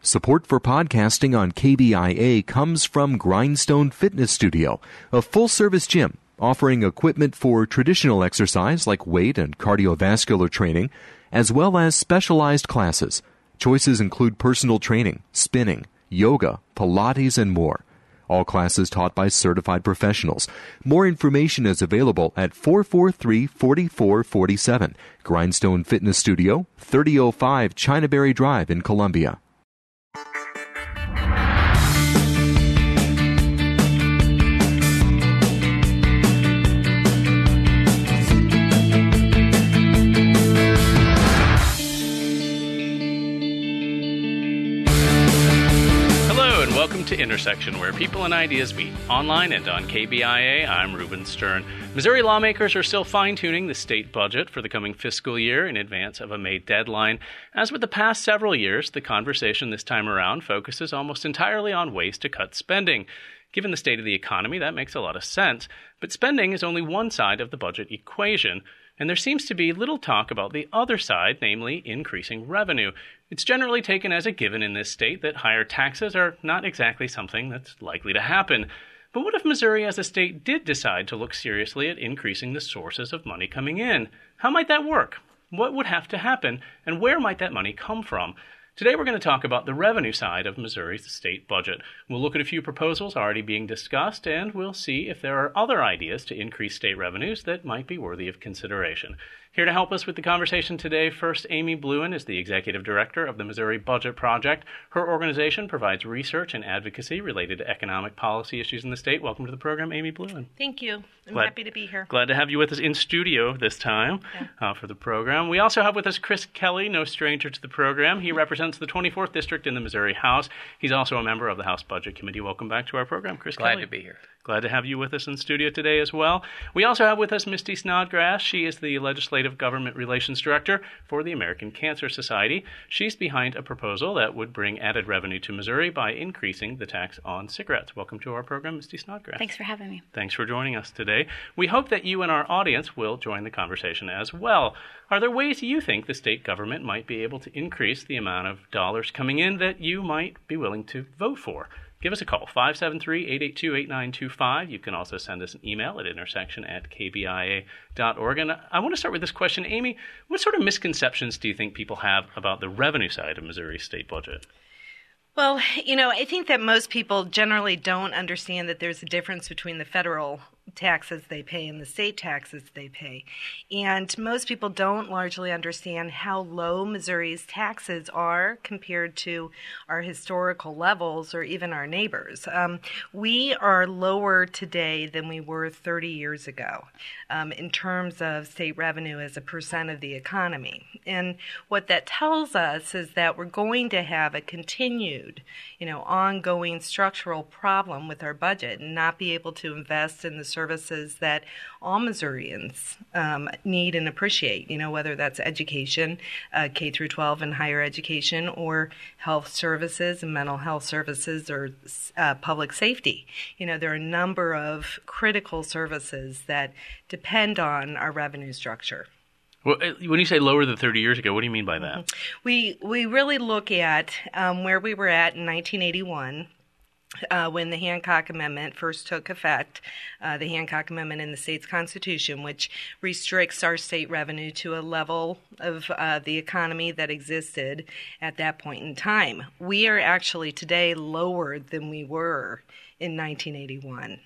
Support for podcasting on KBIA comes from Grindstone Fitness Studio, a full-service gym offering equipment for traditional exercise like weight and cardiovascular training, as well as specialized classes. Choices include personal training, spinning, yoga, Pilates, and more. All classes taught by certified professionals. More information is available at 443-4447. Grindstone Fitness Studio, 3005 Chinaberry Drive in Columbia. To Intersection, where people and ideas meet. Online and on KBIA, I'm Ruben Stern. Missouri lawmakers are still fine-tuning the state budget for the coming fiscal year in advance of a May deadline. As with the past several years, the conversation this time around focuses almost entirely on ways to cut spending. Given the state of the economy, that makes a lot of sense. But spending is only one side of the budget equation, and there seems to be little talk about the other side, namely increasing revenue. It's generally taken as a given in this state that higher taxes are not exactly something that's likely to happen. But what if Missouri as a state did decide to look seriously at increasing the sources of money coming in? How might that work? What would have to happen? And where might that money come from? Today we're going to talk about the revenue side of Missouri's state budget. We'll look at a few proposals already being discussed, and we'll see if there are other ideas to increase state revenues that might be worthy of consideration. Here to help us with the conversation today, first, Amy Bluen is the Executive Director of the Missouri Budget Project. Her organization provides research and advocacy related to economic policy issues in the state. Welcome to the program, Amy Bluen. Thank you. I'm happy to be here. Glad to have you with us in studio this time for the program. We also have with us Chris Kelly, no stranger to the program. He represents the 24th District in the Missouri House. He's also a member of the House Budget Committee. Welcome back to our program, Chris Kelly. Glad to be here. Glad to have you with us in studio today as well. We also have with us Misty Snodgrass. She is the Legislative Government Relations Director for the American Cancer Society. She's behind a proposal that would bring added revenue to Missouri by increasing the tax on cigarettes. Welcome to our program, Misty Snodgrass. Thanks for having me. Thanks for joining us today. We hope that you and our audience will join the conversation as well. Are there ways you think the state government might be able to increase the amount of dollars coming in that you might be willing to vote for? Give us a call, 573-882-8925. You can also send us an email at intersection@kbia.org. And I want to start with this question. Amy, what sort of misconceptions do you think people have about the revenue side of Missouri's state budget? Well, I think that most people generally don't understand that there's a difference between the federal taxes they pay and the state taxes they pay. And most people don't largely understand how low Missouri's taxes are compared to our historical levels or even our neighbors. We are lower today than we were 30 years ago in terms of state revenue as a percent of the economy. And what that tells us is that we're going to have a continued, ongoing structural problem with our budget and not be able to invest in the services that all Missourians need and appreciate, whether that's education, K through 12 and higher education, or health services and mental health services, or public safety. There are a number of critical services that depend on our revenue structure. Well, when you say lower than 30 years ago, what do you mean by that? We really look at where we were at in 1981. When the Hancock Amendment first took effect, the Hancock Amendment in the state's constitution, which restricts our state revenue to a level of the economy that existed at that point in time. We are actually today lower than we were in 1981.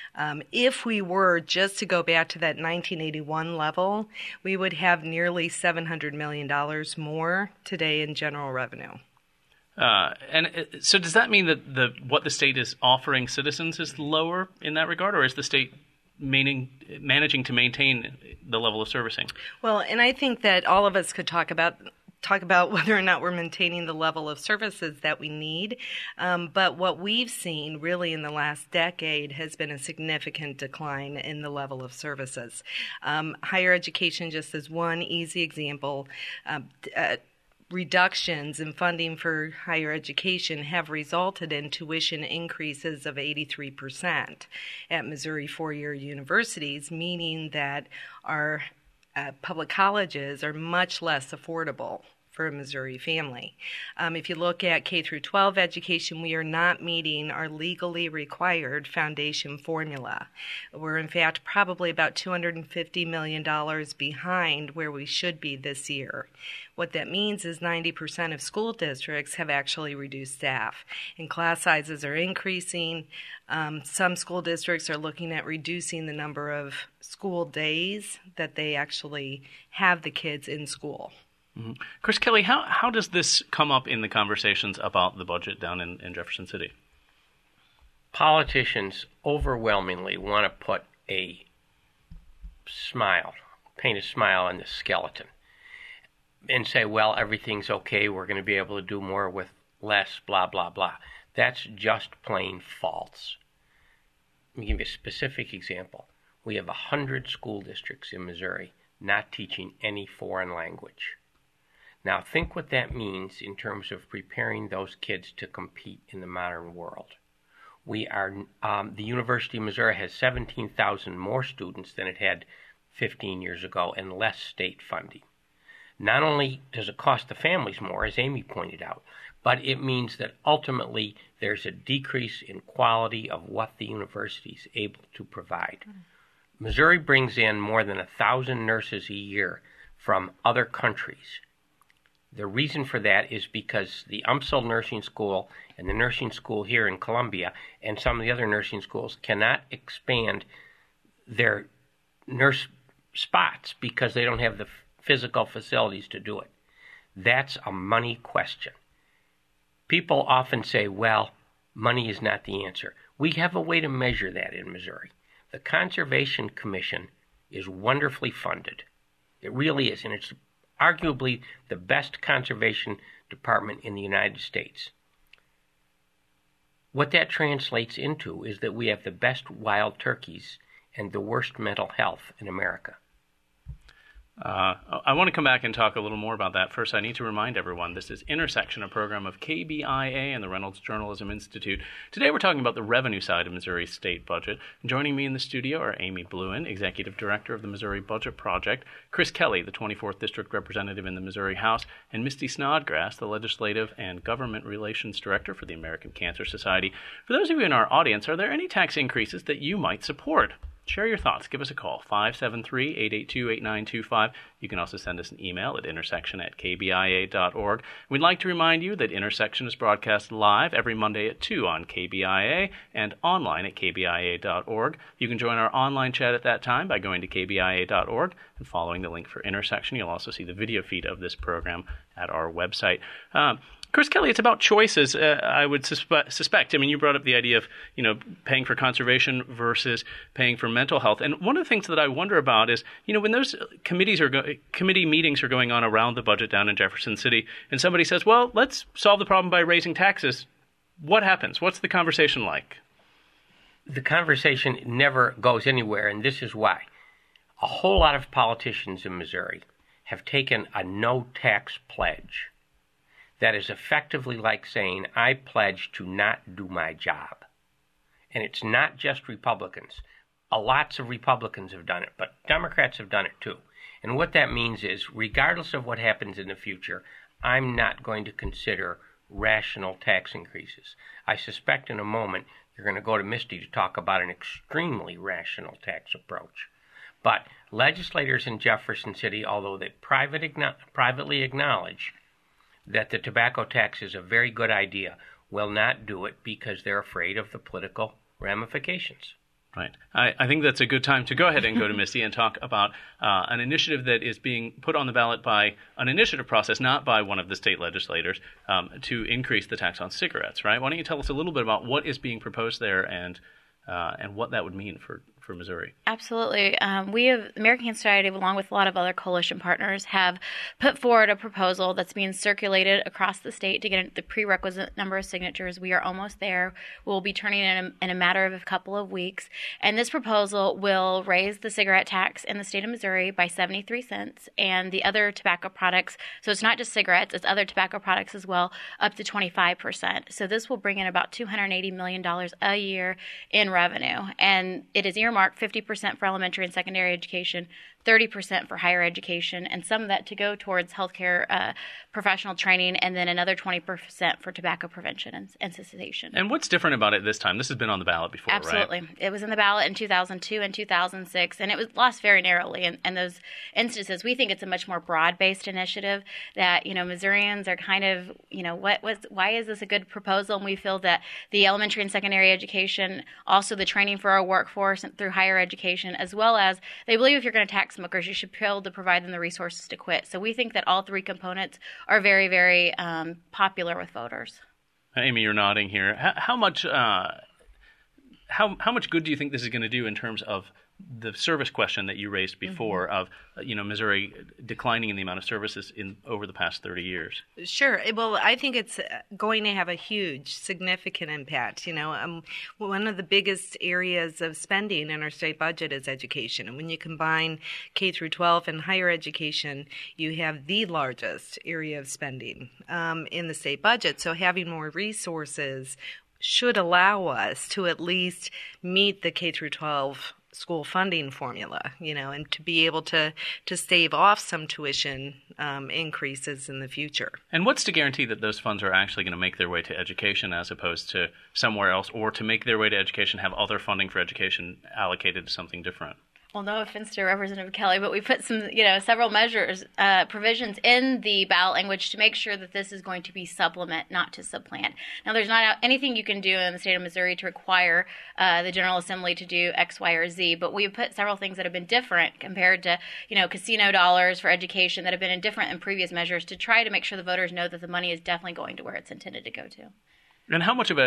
If we were just to go back to that 1981 level, we would have nearly $700 million more today in general revenue. So does that mean that what the state is offering citizens is lower in that regard, or is the state managing to maintain the level of servicing? Well, and I think that all of us could talk about whether or not we're maintaining the level of services that we need. But what we've seen really in the last decade has been a significant decline in the level of services. Higher education, just as one easy example, reductions in funding for higher education have resulted in tuition increases of 83% at Missouri four-year universities, meaning that our public colleges are much less affordable for a Missouri family. If you look at K through 12 education, we are not meeting our legally required foundation formula. We're in fact probably about $250 million behind where we should be this year. What that means is 90% of school districts have actually reduced staff, and class sizes are increasing. Some school districts are looking at reducing the number of school days that they actually have the kids in school. Mm-hmm. Chris Kelly, how does this come up in the conversations about the budget down in Jefferson City? Politicians overwhelmingly want to put paint a smile on the skeleton and say, well, everything's okay, we're going to be able to do more with less, blah, blah, blah. That's just plain false. Let me give you a specific example. We have 100 school districts in Missouri not teaching any foreign language. Now, think what that means in terms of preparing those kids to compete in the modern world. The University of Missouri has 17,000 more students than it had 15 years ago and less state funding. Not only does it cost the families more, as Amy pointed out, but it means that ultimately there's a decrease in quality of what the university is able to provide. Missouri brings in more than 1,000 nurses a year from other countries. The reason for that is because the UMSL Nursing School and the nursing school here in Columbia and some of the other nursing schools cannot expand their nurse spots because they don't have the physical facilities to do it. That's a money question. People often say, well, money is not the answer. We have a way to measure that in Missouri. The Conservation Commission is wonderfully funded. It really is, and it's arguably the best conservation department in the United States. What that translates into is that we have the best wild turkeys and the worst mental health in America. I want to come back and talk a little more about that. First, I need to remind everyone this is Intersection, a program of KBIA and the Reynolds Journalism Institute. Today we're talking about the revenue side of Missouri's state budget. Joining me in the studio are Amy Bluen, Executive Director of the Missouri Budget Project, Chris Kelly, the 24th District Representative in the Missouri House, and Misty Snodgrass, the Legislative and Government Relations Director for the American Cancer Society. For those of you in our audience, are there any tax increases that you might support? Share your thoughts. Give us a call, 573-882-8925. You can also send us an email at intersection@kbia.org. We'd like to remind you that Intersection is broadcast live every Monday at 2 on KBIA and online at kbia.org. You can join our online chat at that time by going to kbia.org and following the link for Intersection. You'll also see the video feed of this program at our website. Chris Kelly, it's about choices, I would suspect. I mean, you brought up the idea of, paying for conservation versus paying for mental health. And one of the things that I wonder about is, when those committee meetings are going on around the budget down in Jefferson City, and somebody says, well, let's solve the problem by raising taxes, what happens? What's the conversation like? The conversation never goes anywhere, and this is why. A whole lot of politicians in Missouri have taken a no-tax pledge. That is effectively like saying, I pledge to not do my job. And it's not just Republicans. Lots of Republicans have done it, but Democrats have done it too. And what that means is, regardless of what happens in the future, I'm not going to consider rational tax increases. I suspect in a moment you're going to go to Misty to talk about an extremely rational tax approach. But legislators in Jefferson City, although they privately acknowledge that the tobacco tax is a very good idea, will not do it because they're afraid of the political ramifications. Right. I think that's a good time to go ahead and go to Misty and talk about an initiative that is being put on the ballot by an initiative process, not by one of the state legislators, to increase the tax on cigarettes, right? Why don't you tell us a little bit about what is being proposed there and what that would mean for Missouri? Absolutely. We have American Cancer Society, along with a lot of other coalition partners, have put forward a proposal that's being circulated across the state to get the prerequisite number of signatures. We are almost there. We'll be turning in a matter of a couple of weeks. And this proposal will raise the cigarette tax in the state of Missouri by 73 cents and the other tobacco products, so it's not just cigarettes, it's other tobacco products as well, up to 25%. So this will bring in about $280 million a year in revenue. And it is earmarked earmarked 50% for elementary and secondary education, 30% for higher education, and some of that to go towards healthcare professional training, and then another 20% for tobacco prevention and cessation. And what's different about it this time? This has been on the ballot before, Absolutely. right? It was in the ballot in 2002 and 2006, and it was lost very narrowly. In those instances, we think it's a much more broad-based initiative that, Missourians are kind of, why is this a good proposal? And we feel that the elementary and secondary education, also the training for our workforce and through higher education, as well as they believe if you're going to tax smokers, you should be able to provide them the resources to quit. So we think that all three components are very, very popular with voters. Amy, you're nodding here. How much good do you think this is going to do in terms of the service question that you raised before of, Missouri declining in the amount of services over the past 30 years? Sure. Well, I think it's going to have a huge, significant impact. One of the biggest areas of spending in our state budget is education. And when you combine K through 12 and higher education, you have the largest area of spending in the state budget. So having more resources should allow us to at least meet the K through 12 school funding formula, and to be able to stave off some tuition increases in the future. And what's to guarantee that those funds are actually going to make their way to education as opposed to somewhere else, or to make their way to education, have other funding for education allocated to something different? Well, no offense to Representative Kelly, but we put some, several measures, provisions in the ballot language to make sure that this is going to be supplement, not to supplant. Now, there's not anything you can do in the state of Missouri to require the General Assembly to do X, Y, or Z, but we've put several things that have been different compared to, casino dollars for education that have been different in previous measures to try to make sure the voters know that the money is definitely going to where it's intended to go to. And how much of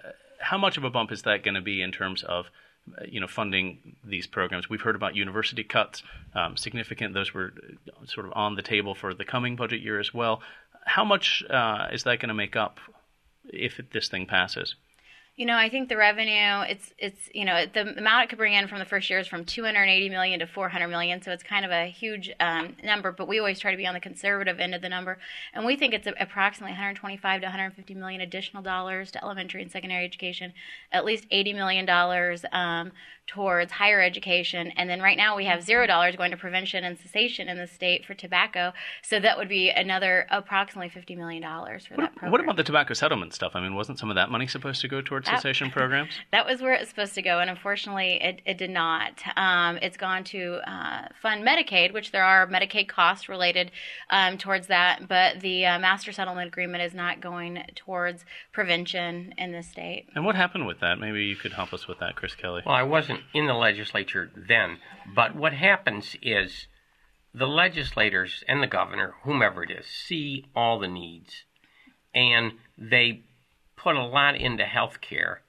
a bump is that going to be in terms of funding these programs? We've heard about university cuts, significant. Those were sort of on the table for the coming budget year as well. How much is that going to make up if this thing passes? I think the revenue, it's the amount it could bring in from the first year is from $280 million to $400 million, so it's kind of a huge number, but we always try to be on the conservative end of the number, and we think it's approximately $125 to $150 million additional dollars to elementary and secondary education, at least $80 million towards higher education, and then right now we have $0 going to prevention and cessation in the state for tobacco, so that would be another approximately $50 million for that program. What about the tobacco settlement stuff? I mean, wasn't some of that money supposed to go towards cessation programs? That was where it was supposed to go, and unfortunately it did not. It's gone to fund Medicaid, which there are Medicaid costs related towards that, but the master settlement agreement is not going towards prevention in the state. And what happened with that? Maybe you could help us with that, Chris Kelly. Well, I wasn't in the legislature then, but what happens is the legislators and the governor, whomever it is, see all the needs, and they put a lot into health care,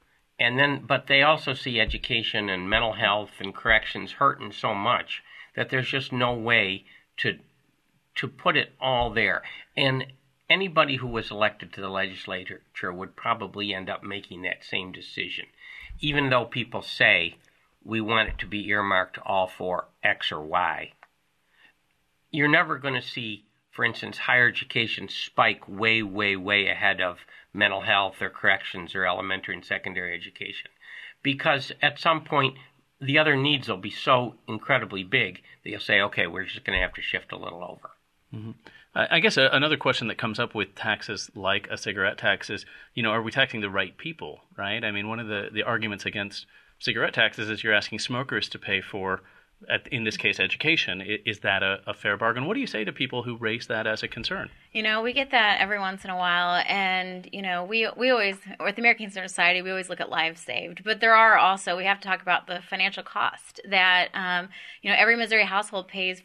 but they also see education and mental health and corrections hurting so much that there's just no way to put it all there. And anybody who was elected to the legislature would probably end up making that same decision, even though people say we want it to be earmarked all for X or Y. You're never going to see, for instance, higher education spike way, way, way ahead of mental health or corrections or elementary and secondary education, because at some point the other needs will be so incredibly big that you'll say, okay, we're just going to have to shift a little over. Mm-hmm. I guess another question that comes up with taxes like a cigarette tax is, are we taxing the right people, right? I mean, one of the arguments against cigarette taxes is you're asking smokers to pay for, in this case, education. Is that a fair bargain? What do you say to people who raise that as a concern? We get that every once in a while, and, we always, with the American Cancer Society, we always look at lives saved. But there are also, we have to talk about the financial cost that, every Missouri household pays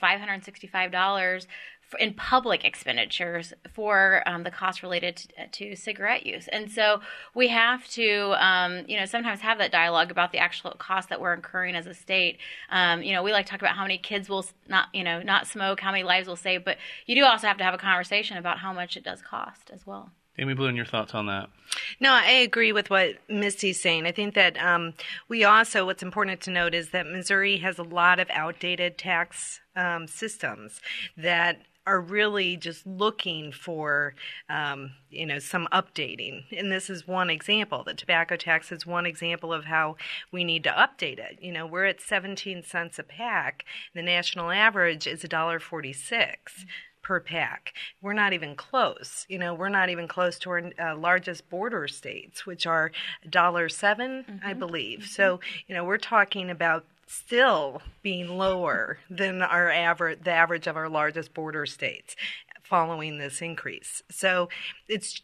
$565 in public expenditures for the cost related to cigarette use. And so we have to, sometimes have that dialogue about the actual cost that we're incurring as a state. We like to talk about how many kids will not smoke, how many lives we'll save, but you do also have to have a conversation about how much it does cost as well. Amy Bluen, your thoughts on that? No, I agree with what Misty's saying. I think that what's important to note is that Missouri has a lot of outdated tax systems that are really just looking for, some updating. And this is one example. The tobacco tax is one example of how we need to update it. We're at 17 cents a pack. The national average is $1.46 per pack. We're not even close. We're not even close to our largest border states, which are $1.07, I believe. So, we're talking about still being lower than the average of our largest border states following this increase. So it's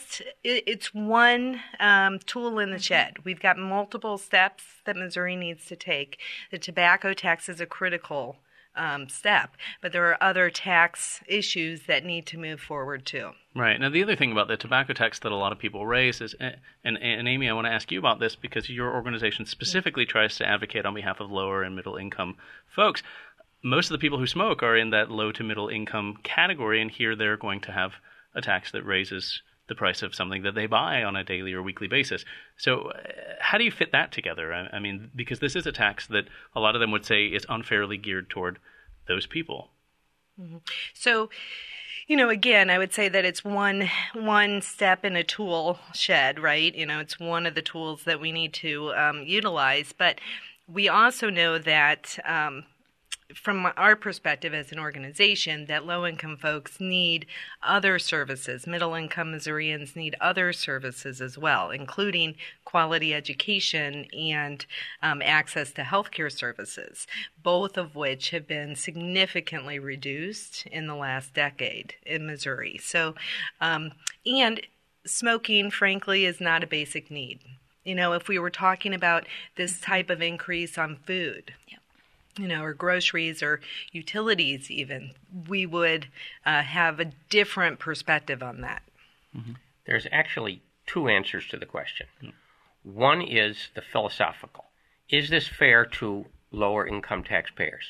one tool in the shed. We've got multiple steps that Missouri needs to take. The tobacco tax is a critical step, but there are other tax issues that need to move forward too. Right. Now, the other thing about the tobacco tax that a lot of people raise is, and Amy, I want to ask you about this because your organization specifically tries to advocate on behalf of lower and middle income folks. Most of the people who smoke are in that low to middle income category, and here they're going to have a tax that raises the price of something that they buy on a daily or weekly basis. So how do you fit that together? I mean, because this is a tax that a lot of them would say is unfairly geared toward those people. Mm-hmm. So, again, I would say that it's one step in a tool shed, right? It's one of the tools that we need to utilize. But we also know that from our perspective as an organization, that low-income folks need other services. Middle-income Missourians need other services as well, including quality education and access to healthcare services, both of which have been significantly reduced in the last decade in Missouri. So, and smoking, frankly, is not a basic need. If we were talking about this type of increase on food, or groceries or utilities even, we would have a different perspective on that. Mm-hmm. There's actually two answers to the question. Mm-hmm. One is the philosophical. Is this fair to lower income taxpayers?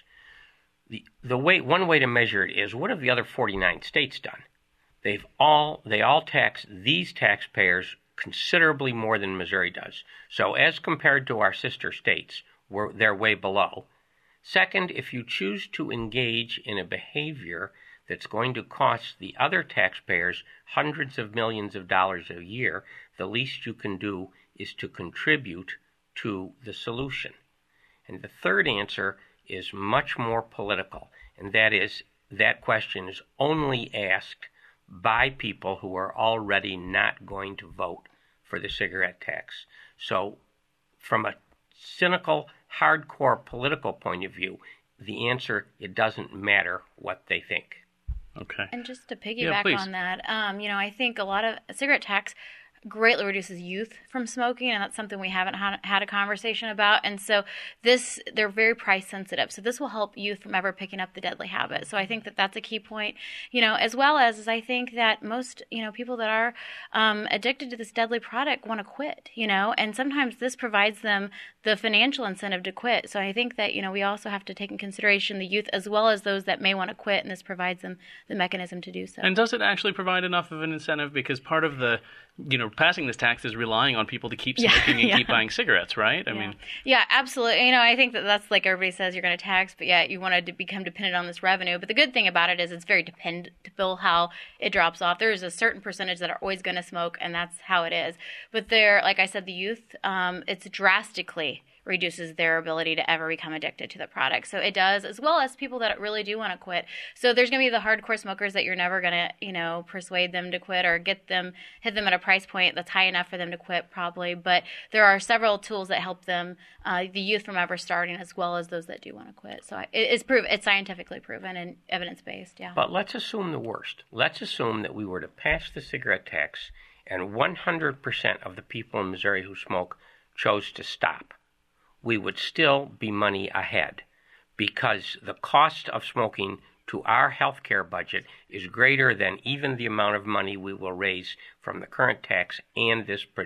One way to measure it is, what have the other 49 states done? They all tax these taxpayers considerably more than Missouri does. So as compared to our sister states, they're way below. Second, if you choose to engage in a behavior that's going to cost the other taxpayers hundreds of millions of dollars a year, the least you can do is to contribute to the solution. And the third answer is much more political, and that question is only asked by people who are already not going to vote for the cigarette tax. So from a cynical, hardcore political point of view, the answer, it doesn't matter what they think. Okay. And just to piggyback on that, I think a lot of cigarette tax greatly reduces youth from smoking, and that's something we haven't had a conversation about. And so they're very price sensitive. So this will help youth from ever picking up the deadly habit. So I think that that's a key point, as well as I think that most, people that are addicted to this deadly product want to quit, and sometimes this provides them the financial incentive to quit. So I think that, we also have to take in consideration the youth as well as those that may want to quit, and this provides them the mechanism to do so. And does it actually provide enough of an incentive? Because part of the, passing this tax is relying on people to keep smoking and keep buying cigarettes, right? I mean, yeah, absolutely. I think that's like everybody says you're going to tax, but yet you want to become dependent on this revenue. But the good thing about it is it's very dependable how it drops off. There's a certain percentage that are always going to smoke, and that's how it is. But like I said, the youth, it's drastically reduces their ability to ever become addicted to the product. So it does, as well as people that really do want to quit. So there's going to be the hardcore smokers that you're never going to, persuade them to quit or hit them at a price point that's high enough for them to quit, probably. But there are several tools that help them, the youth from ever starting, as well as those that do want to quit. So it's scientifically proven and evidence-based, yeah. But let's assume the worst. Let's assume that we were to pass the cigarette tax and 100% of the people in Missouri who smoke chose to stop. We would still be money ahead because the cost of smoking to our healthcare budget is greater than even the amount of money we will raise from the current tax and this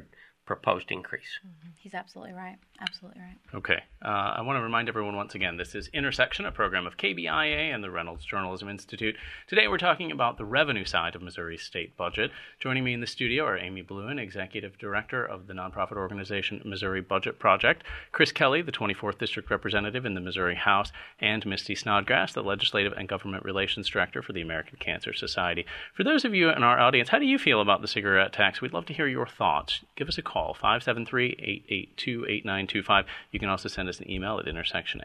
proposed increase. He's absolutely right. Absolutely right. Okay. I want to remind everyone once again, this is Intersection, a program of KBIA and the Reynolds Journalism Institute. Today we're talking about the revenue side of Missouri's state budget. Joining me in the studio are Amy Bluen, Executive Director of the nonprofit organization Missouri Budget Project, Chris Kelly, the 24th District Representative in the Missouri House, and Misty Snodgrass, the Legislative and Government Relations Director for the American Cancer Society. For those of you in our audience, how do you feel about the cigarette tax? We'd love to hear your thoughts. Give us a call, 573-882-8925. You can also send us an email at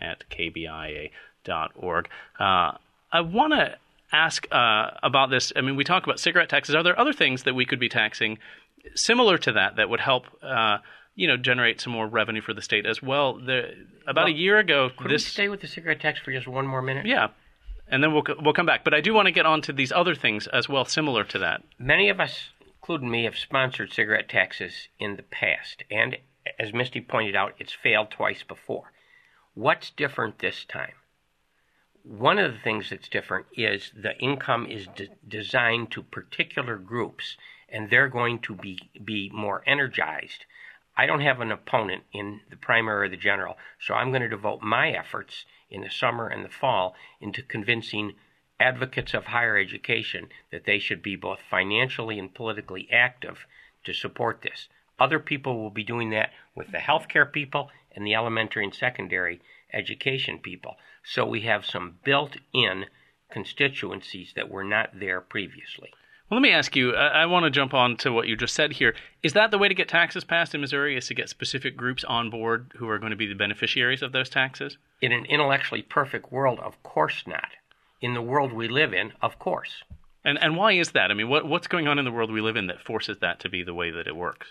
intersection@kbia.org. I want to ask about this. I mean, we talk about cigarette taxes. Are there other things that we could be taxing similar to that would help generate some more revenue for the state as well? About a year ago, could we stay with the cigarette tax for just one more minute? Yeah, and then we'll come back. But I do want to get on to these other things as well, similar to that. Many of us, including me, have sponsored cigarette taxes in the past, and as Misty pointed out, it's failed twice before. What's different this time? One of the things that's different is the income is designed to particular groups, and they're going to be more energized. I don't have an opponent in the primary or the general, so I'm going to devote my efforts in the summer and the fall into convincing advocates of higher education that they should be both financially and politically active to support this. Other people will be doing that with the healthcare people and the elementary and secondary education people. So we have some built-in constituencies that were not there previously. Well, let me ask you, I want to jump on to what you just said here. Is that the way to get taxes passed in Missouri, is to get specific groups on board who are going to be the beneficiaries of those taxes? In an intellectually perfect world, of course not. In the world we live in, of course. And why is that? I mean, what's going on in the world we live in that forces that to be the way that it works?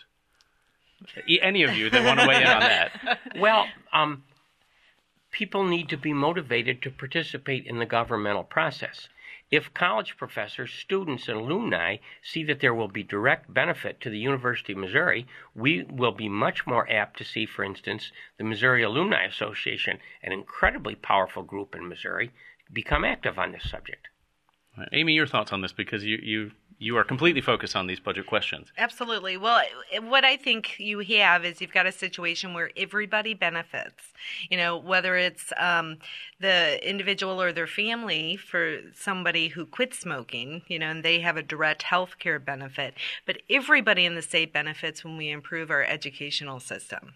Any of you that want to weigh in on that? Well, people need to be motivated to participate in the governmental process. If college professors, students, and alumni see that there will be direct benefit to the University of Missouri, we will be much more apt to see, for instance, the Missouri Alumni Association, an incredibly powerful group in Missouri, become active on this subject. Amy, your thoughts on this, because you are completely focused on these budget questions. Absolutely. Well, what I think you have is you've got a situation where everybody benefits, whether it's the individual or their family for somebody who quit smoking, and they have a direct health care benefit. But everybody in the state benefits when we improve our educational system.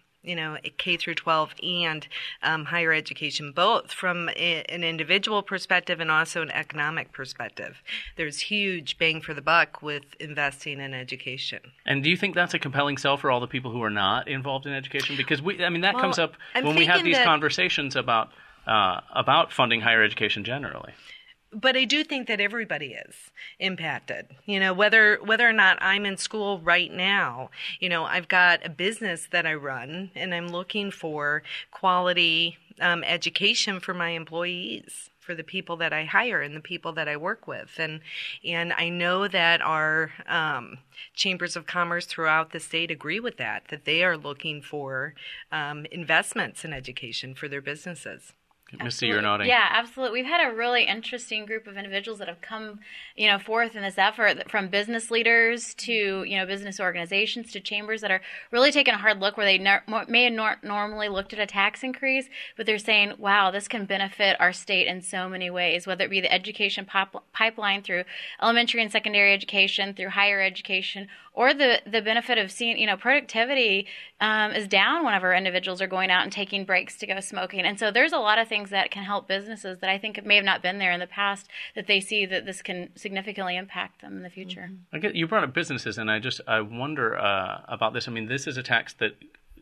K through 12 and higher education, both from an individual perspective and also an economic perspective. There's huge bang for the buck with investing in education. And do you think that's a compelling sell for all the people who are not involved in education? Because that comes up when we have these conversations about funding higher education generally. But I do think that everybody is impacted. Whether or not I'm in school right now, I've got a business that I run, and I'm looking for quality education for my employees, for the people that I hire and the people that I work with. And I know that our chambers of commerce throughout the state agree with that they are looking for investments in education for their businesses. Misty, you're nodding. Yeah, absolutely. We've had a really interesting group of individuals that have come, forth in this effort, from business leaders to, business organizations to chambers that are really taking a hard look where they may have normally looked at a tax increase, but they're saying, wow, this can benefit our state in so many ways, whether it be the education pipeline through elementary and secondary education, through higher education, or the benefit of seeing, productivity is down whenever individuals are going out and taking breaks to go smoking. And so there's a lot of things that can help businesses that I think may have not been there in the past, that they see that this can significantly impact them in the future. Mm-hmm. You brought up businesses, and I wonder about this. I mean, this is a tax that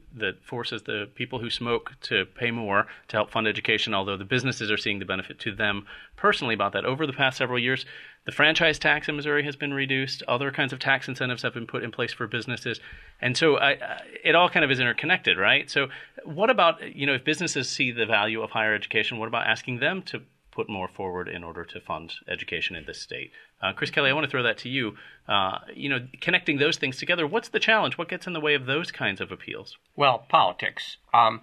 forces the people who smoke to pay more to help fund education, although the businesses are seeing the benefit to them personally about that. Over the past several years, the franchise tax in Missouri has been reduced. Other kinds of tax incentives have been put in place for businesses. And so it all kind of is interconnected, right? So what about, if businesses see the value of higher education, what about asking them to put more forward in order to fund education in this state? Chris Kelly, I want to throw that to you. Connecting those things together, what's the challenge? What gets in the way of those kinds of appeals? Well, politics.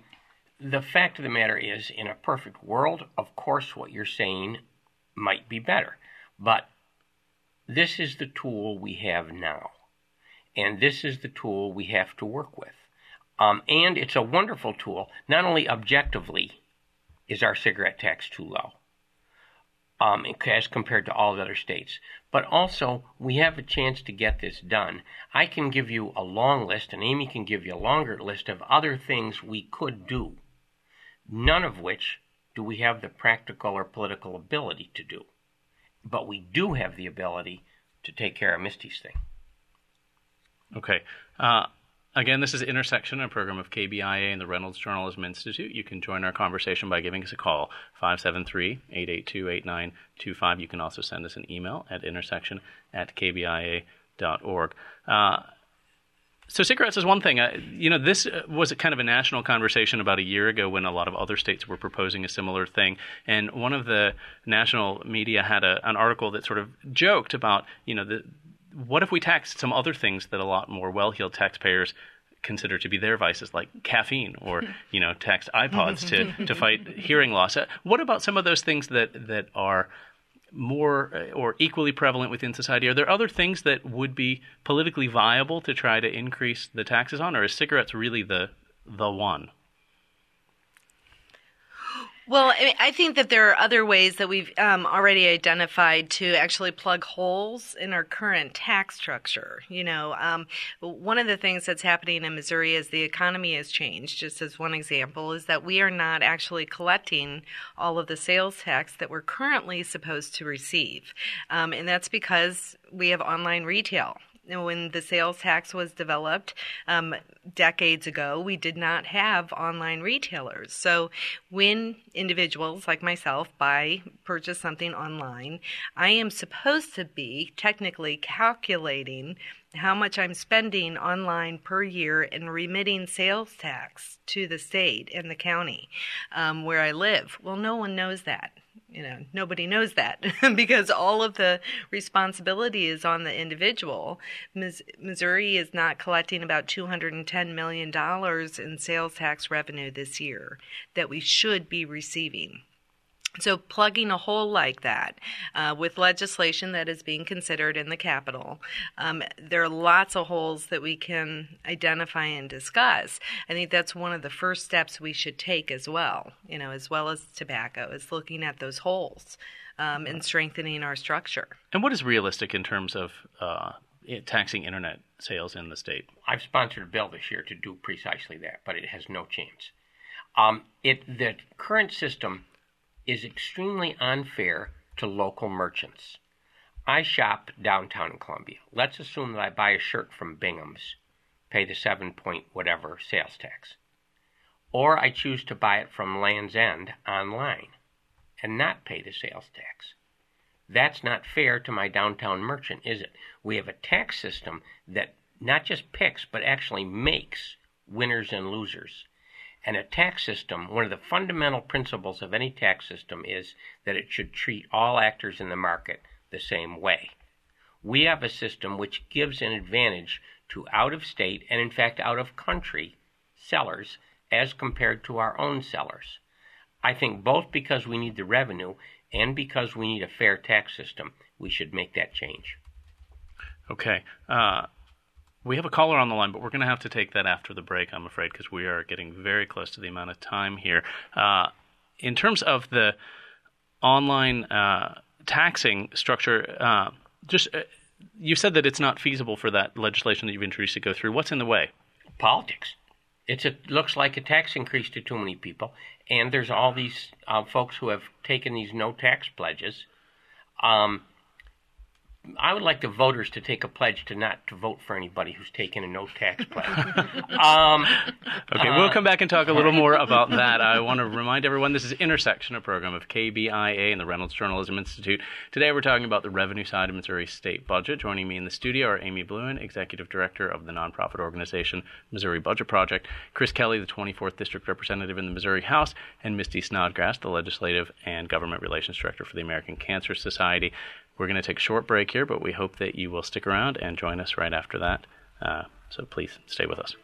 The fact of the matter is, in a perfect world, of course what you're saying might be better. But this is the tool we have now. And this is the tool we have to work with. And it's a wonderful tool. Not only objectively is our cigarette tax too low as compared to all the other states, but also we have a chance to get this done. I can give you a long list, and Amy can give you a longer list of other things we could do, none of which do we have the practical or political ability to do. But we do have the ability to take care of Misty's thing. Okay. Again, this is Intersection, a program of KBIA and the Reynolds Journalism Institute. You can join our conversation by giving us a call, 573-882-8925. You can also send us an email at intersection@kbia.org. So cigarettes is one thing. This was kind of a national conversation about a year ago when a lot of other states were proposing a similar thing. And one of the national media had an article that sort of joked about, what if we taxed some other things that a lot more well-heeled taxpayers consider to be their vices, like caffeine, or taxed iPods to fight hearing loss? What about some of those things that are more or equally prevalent within society? Are there other things that would be politically viable to try to increase the taxes on, or is cigarettes really the one? Well, I think that there are other ways that we've already identified to actually plug holes in our current tax structure. One of the things that's happening in Missouri as the economy has changed, just as one example, is that we are not actually collecting all of the sales tax that we're currently supposed to receive. And that's because we have online retail. When the sales tax was developed decades ago, we did not have online retailers. So when individuals like myself purchase something online, I am supposed to be technically calculating how much I'm spending online per year and remitting sales tax to the state and the county where I live. Well, no one knows that. Nobody knows that because all of the responsibility is on the individual. Missouri is not collecting about $210 million in sales tax revenue this year that we should be receiving. So plugging a hole like that with legislation that is being considered in the Capitol, there are lots of holes that we can identify and discuss. I think that's one of the first steps we should take as well as tobacco, is looking at those holes and strengthening our structure. And what is realistic in terms of taxing Internet sales in the state? I've sponsored a bill this year to do precisely that, but it has no chance. The current system is extremely unfair to local merchants. I shop downtown in Columbia. Let's assume that I buy a shirt from Bingham's, pay the 7-point whatever sales tax. Or I choose to buy it from Land's End online and not pay the sales tax. That's not fair to my downtown merchant, is it? We have a tax system that not just picks, but actually makes winners and losers. And a tax system, one of the fundamental principles of any tax system is that it should treat all actors in the market the same way. We have a system which gives an advantage to out-of-state and, in fact, out-of-country sellers as compared to our own sellers. I think both because we need the revenue and because we need a fair tax system, we should make that change. Okay. We have a caller on the line, but we're going to have to take that after the break, I'm afraid, because we are getting very close to the amount of time here. In terms of the online taxing structure, you said that it's not feasible for that legislation that you've introduced to go through. What's in the way? Politics. It looks like a tax increase to too many people, and there's all these folks who have taken these no tax pledges. I would like the voters to take a pledge to not to vote for anybody who's taken a no tax pledge. Okay, we'll come back and talk a little more about that. I want to remind everyone this is Intersection, a program of KBIA and the Reynolds Journalism Institute. Today we're talking about the revenue side of Missouri state budget. Joining me in the studio are Amy Bluen, Executive Director of the nonprofit organization Missouri Budget Project, Chris Kelly, the 24th District Representative in the Missouri House, and Misty Snodgrass, the Legislative and Government Relations Director for the American Cancer Society. We're going to take a short break here, but we hope that you will stick around and join us right after that. So please stay with us.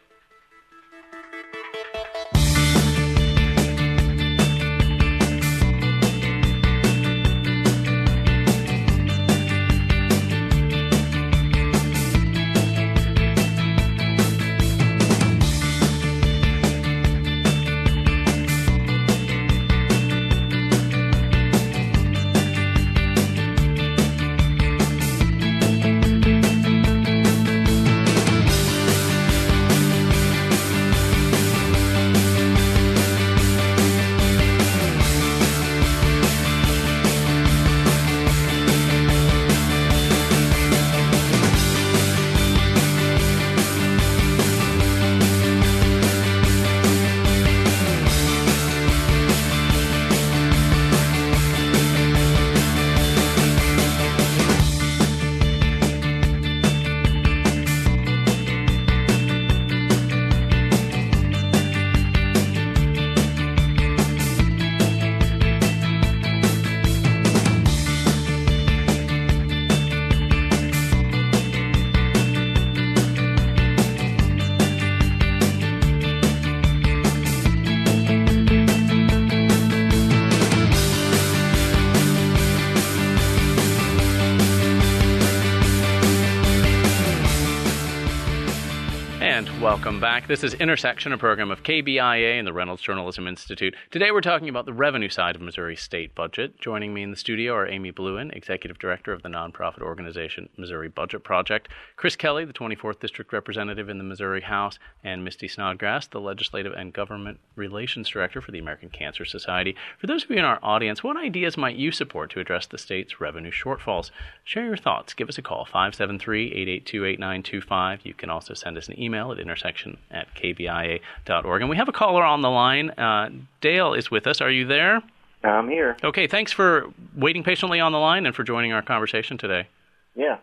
And welcome back. This is Intersection, a program of KBIA and the Reynolds Journalism Institute. Today we're talking about the revenue side of Missouri's state budget. Joining me in the studio are Amy Bluen, Executive Director of the nonprofit organization Missouri Budget Project, Chris Kelly, the 24th District Representative in the Missouri House, and Misty Snodgrass, the Legislative and Government Relations Director for the American Cancer Society. For those of you in our audience, what ideas might you support to address the state's revenue shortfalls? Share your thoughts. Give us a call, 573-882-8925. You can also send us an email at intersection@kbia.org. And we have a caller on the line. Dale is with us. Are you there? I'm here. Okay, thanks for waiting patiently on the line and for joining our conversation today. Yeah.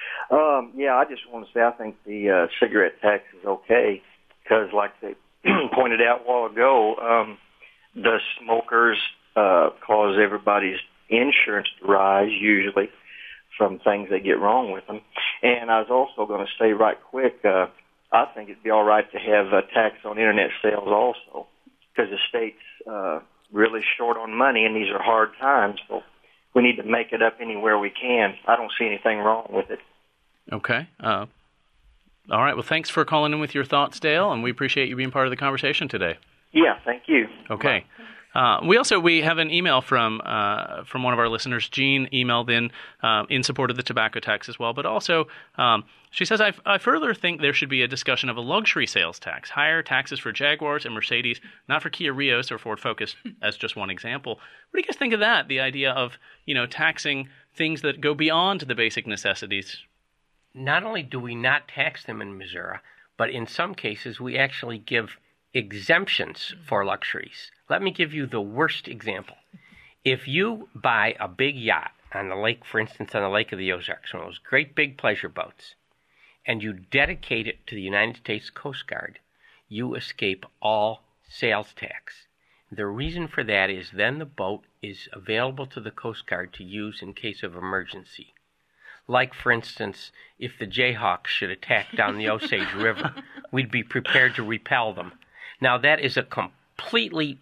I just want to say I think the cigarette tax is okay because, like they pointed out a while ago, the smokers cause everybody's insurance to rise, usually, from things that get wrong with them. And I was also going to say right quick, I think it'd be all right to have a tax on Internet sales also, because the state's really short on money, and these are hard times, so we need to make it up anywhere we can. I don't see anything wrong with it. Okay. All right. Well, thanks for calling in with your thoughts, Dale, and we appreciate you being part of the conversation today. Yeah, thank you. Okay. We have an email from one of our listeners. Jean emailed in support of the tobacco tax as well, but also she says, I further think there should be a discussion of a luxury sales tax, higher taxes for Jaguars and Mercedes, not for Kia Rios or Ford Focus, as just one example. What do you guys think of that? The idea of taxing things that go beyond the basic necessities. Not only do we not tax them in Missouri, but in some cases we actually give exemptions for luxuries. Let me give you the worst example. If you buy a big yacht on the lake, for instance, on the Lake of the Ozarks, one of those great big pleasure boats, and you dedicate it to the United States Coast Guard, you escape all sales tax. The reason for that is then the boat is available to the Coast Guard to use in case of emergency. Like, for instance, if the Jayhawks should attack down the Osage River, we'd be prepared to repel them. Now, that is a completely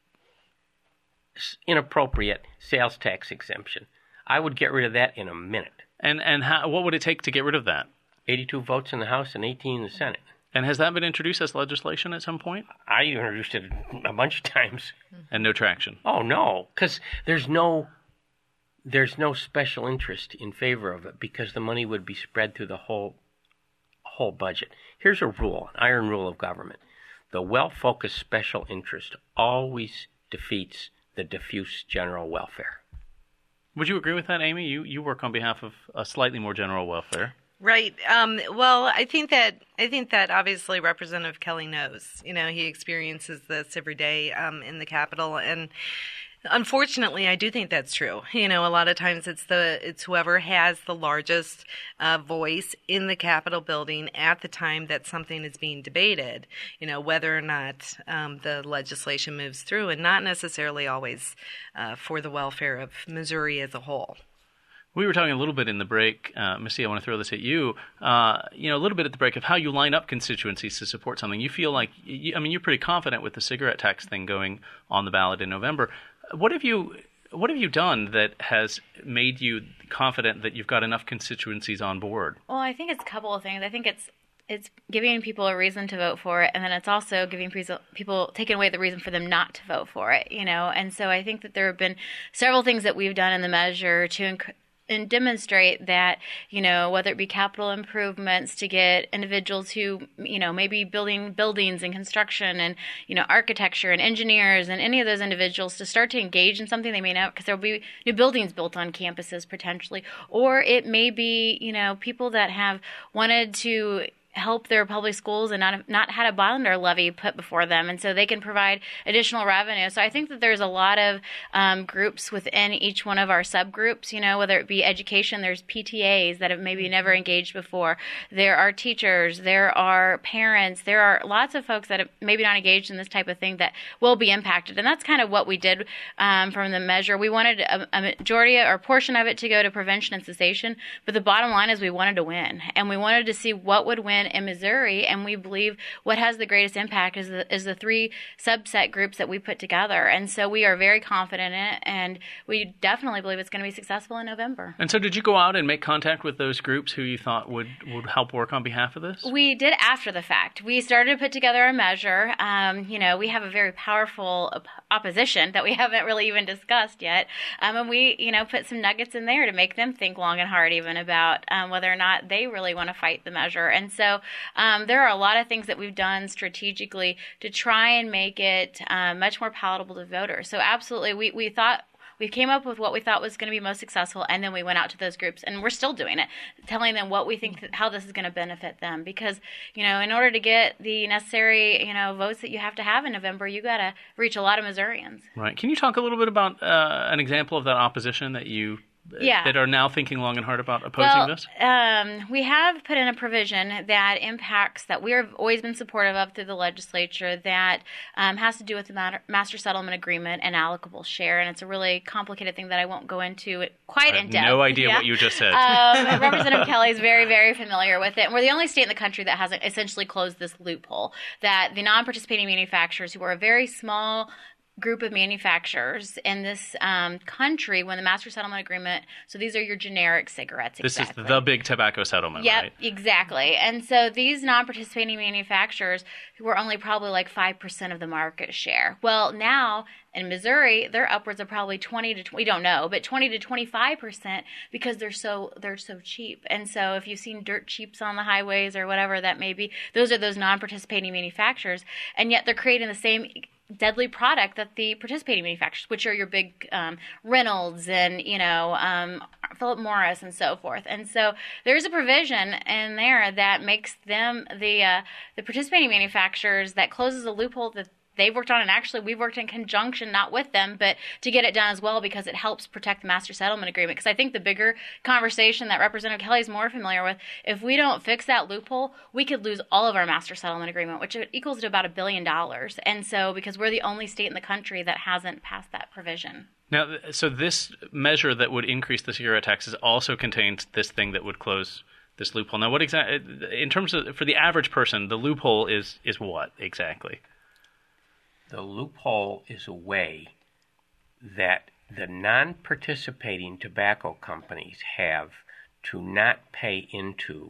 inappropriate sales tax exemption. I would get rid of that in a minute. And what would it take to get rid of that? 82 votes in the House and 18 in the Senate. And has that been introduced as legislation at some point? I introduced it a bunch of times. And no traction? Oh, no, because there's no special interest in favor of it because the money would be spread through the whole budget. Here's a rule, an iron rule of government. The well-focused special interest always defeats the diffuse general welfare. Would you agree with that, Amy? You work on behalf of a slightly more general welfare. Right. Well, I think that obviously Representative Kelly knows. He experiences this every day in the Capitol, and unfortunately, I do think that's true. A lot of times it's whoever has the largest voice in the Capitol building at the time that something is being debated, whether or not the legislation moves through, and not necessarily always for the welfare of Missouri as a whole. We were talking a little bit in the break, Missy, I want to throw this at you, a little bit at the break of how you line up constituencies to support something. You feel like, you're pretty confident with the cigarette tax thing going on the ballot in November. What have you done that has made you confident that you've got enough constituencies on board? Well, I think it's a couple of things. I think it's giving people a reason to vote for it, and then it's also giving people taking away the reason for them not to vote for it. And so I think that there have been several things that we've done in the measure to and demonstrate that, whether it be capital improvements to get individuals who, maybe building buildings and construction and, architecture and engineers and any of those individuals to start to engage in something they may not, because there will be new buildings built on campuses potentially, or it may be, people that have wanted to help their public schools and not had a bonder levy put before them, and so they can provide additional revenue. So I think that there's a lot of groups within each one of our subgroups, whether it be education, there's PTAs that have maybe never engaged before, there are teachers, there are parents, there are lots of folks that have maybe not engaged in this type of thing that will be impacted, and that's kind of what we did from the measure. We wanted a majority or portion of it to go to prevention and cessation, but the bottom line is we wanted to win, and we wanted to see what would win done in Missouri, and we believe what has the greatest impact is the 3 subset groups that we put together. And so we are very confident in it, and we definitely believe it's going to be successful in November. And so did you go out and make contact with those groups who you thought would help work on behalf of this? We did after the fact. We started to put together a measure. We have a very powerful opposition that we haven't really even discussed yet. And we, put some nuggets in there to make them think long and hard even about whether or not they really want to fight the measure. And so there are a lot of things that we've done strategically to try and make it much more palatable to voters. So absolutely, we thought we came up with what we thought was going to be most successful, and then we went out to those groups, and we're still doing it, telling them what we think, how this is going to benefit them. Because, in order to get the necessary, votes that you have to have in November, you got to reach a lot of Missourians. Right. Can you talk a little bit about an example of that opposition that you that are now thinking long and hard about opposing this? We have put in a provision that impacts, that we've always been supportive of through the legislature, that has to do with the Master Settlement Agreement and allocable share. And it's a really complicated thing that I won't go into quite in depth. No idea what you just said. Representative Kelly is very, very familiar with it. And we're the only state in the country that hasn't essentially closed this loophole, that the non-participating manufacturers, who are a very small group of manufacturers in this country, when the Master Settlement Agreement, so these are your generic cigarettes. This is the big tobacco settlement, yep, right? Yep, exactly. And so these non-participating manufacturers, who were only probably like 5% of the market share, well, now in Missouri, they're upwards of probably 20 to 25%, because they're so cheap. And so if you've seen dirt cheaps on the highways or whatever that may be, those are those non-participating manufacturers, and yet they're creating the same deadly product that the participating manufacturers, which are your big Reynolds and Philip Morris and so forth. And so there's a provision in there that makes them the participating manufacturers, that closes a loophole that they've worked on, and actually we've worked in conjunction, not with them, but to get it done as well, because it helps protect the Master Settlement Agreement. Because I think the bigger conversation that Representative Kelly is more familiar with, if we don't fix that loophole, we could lose all of our Master Settlement Agreement, which equals to about $1 billion. And so, because we're the only state in the country that hasn't passed that provision. Now, so this measure that would increase the cigarette taxes also contains this thing that would close this loophole. Now, what exactly, in terms of, for the average person, the loophole is what exactly? The loophole is a way that the non-participating tobacco companies have to not pay into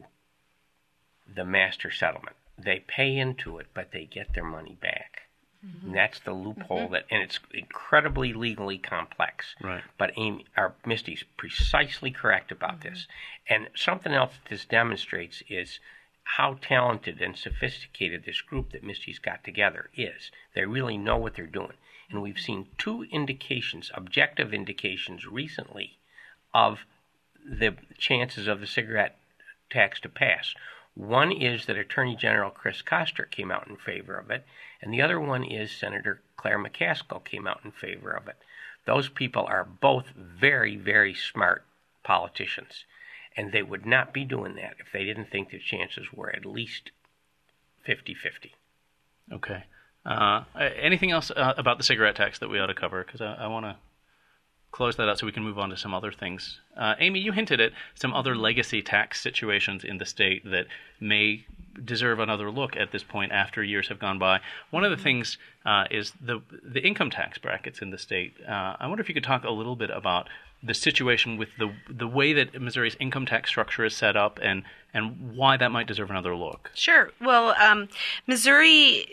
the master settlement. They pay into it, but they get their money back. Mm-hmm. And that's the loophole and it's incredibly legally complex. Right. But Misty's precisely correct about this. And something else that this demonstrates is how talented and sophisticated this group that Misty's got together is. They really know what they're doing. And we've seen 2 indications, objective indications recently, of the chances of the cigarette tax to pass. One is that Attorney General Chris Koster came out in favor of it, and the other one is Senator Claire McCaskill came out in favor of it. Those people are both very, very smart politicians. And they would not be doing that if they didn't think the chances were at least 50-50. Okay. Anything else about the cigarette tax that we ought to cover? Because I want to close that out so we can move on to some other things. Amy, you hinted at some other legacy tax situations in the state that may deserve another look at this point after years have gone by. One of the things is the income tax brackets in the state. I wonder if you could talk a little bit about the situation with the way that Missouri's income tax structure is set up and why that might deserve another look. Sure. Well, Missouri's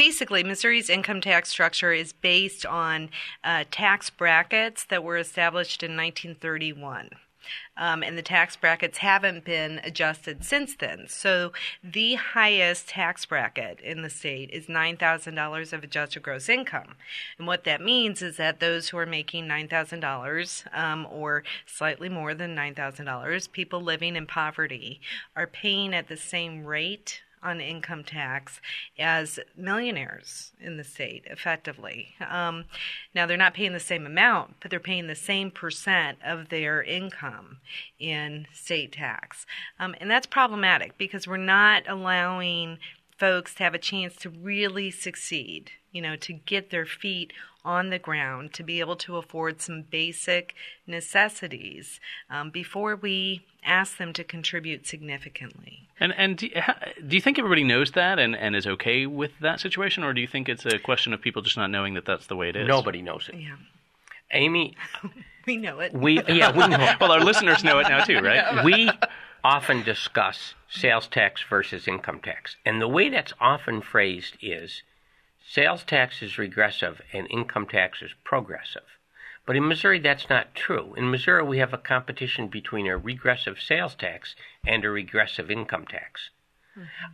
income tax structure is based on tax brackets that were established in 1931. And the tax brackets haven't been adjusted since then. So the highest tax bracket in the state is $9,000 of adjusted gross income. And what that means is that those who are making $9,000 or slightly more than $9,000, people living in poverty, are paying at the same rate on income tax as millionaires in the state, effectively. Now, they're not paying the same amount, but they're paying the same percent of their income in state tax. And that's problematic because we're not allowing folks to have a chance to really succeed, to get their feet on the ground, to be able to afford some basic necessities before we ask them to contribute significantly. And do you think everybody knows that and is okay with that situation, or do you think it's a question of people just not knowing that that's the way it is? Nobody knows it. Yeah. Amy, we know it. we know it. Well, our listeners know it now too, right? We often discuss sales tax versus income tax. And the way that's often phrased is sales tax is regressive and income tax is progressive. But in Missouri, that's not true. In Missouri, we have a competition between a regressive sales tax and a regressive income tax. Mm-hmm.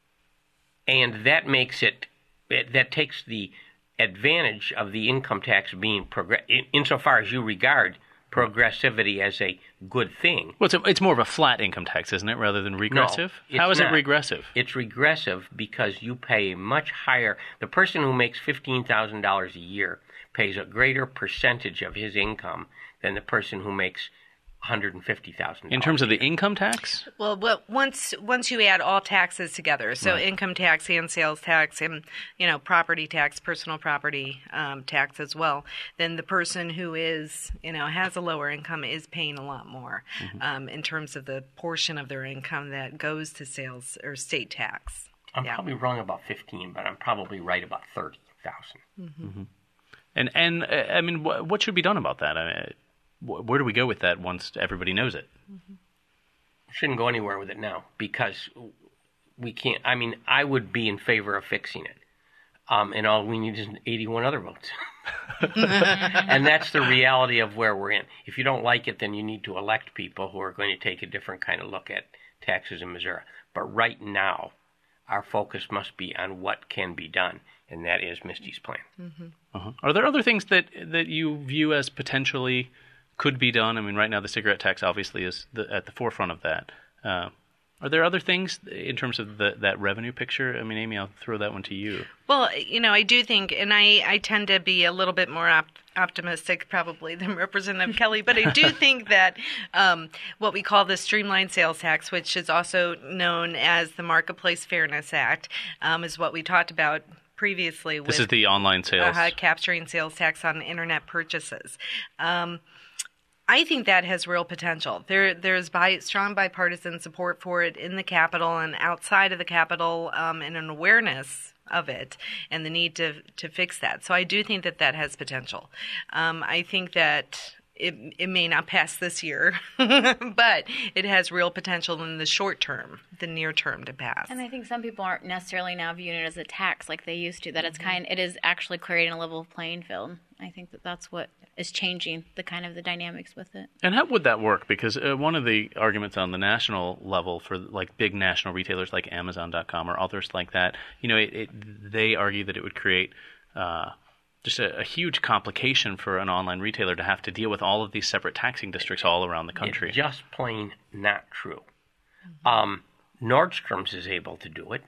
And that makes that takes the advantage of the income tax being insofar as you regard progressivity as a good thing. Well, it's more of a flat income tax, isn't it, rather than regressive? No, How is not. It regressive? It's regressive because you pay much higher. The person who makes $15,000 a year pays a greater percentage of his income than the person who makes $150,000. In terms of the income tax? Well, once you add all taxes together, so right. Income tax and sales tax and property tax, personal property tax as well, then the person who is has a lower income is paying a lot more in terms of the portion of their income that goes to sales or state tax. I'm probably wrong about 15, but I'm probably right about 30,000. Mm-hmm. And I mean, what should be done about that? Where do we go with that once everybody knows it? Mm-hmm. We shouldn't go anywhere with it now because we can't. I mean, I would be in favor of fixing it. And all we need is 81 other votes. And that's the reality of where we're in. If you don't like it, then you need to elect people who are going to take a different kind of look at taxes in Missouri. But right now, our focus must be on what can be done, and that is Misty's plan. Mm-hmm. Uh-huh. Are there other things that you view as potentially could be done? I mean, right now the cigarette tax obviously is at the forefront of that. Are there other things in terms of that revenue picture? I mean, Amy, I'll throw that one to you. Well, I do think, and I tend to be a little bit more optimistic probably than Representative Kelly, but I do think that what we call the streamlined sales tax, which is also known as the Marketplace Fairness Act, is what we talked about previously. This is the online sales. Capturing sales tax on internet purchases. I think that has real potential. There's strong bipartisan support for it in the Capitol and outside of the Capitol, and an awareness of it and the need to fix that. So I do think that has potential. I think that it may not pass this year, but it has real potential in the short term, the near term to pass. And I think some people aren't necessarily now viewing it as a tax like they used to, that it is actually creating a level playing field. I think that's what is changing the dynamics with it. And how would that work? Because one of the arguments on the national level for like big national retailers like Amazon.com or others like that, they argue that it would create just a huge complication for an online retailer to have to deal with all of these separate taxing districts all around the country. It's just plain not true. Nordstrom's is able to do it.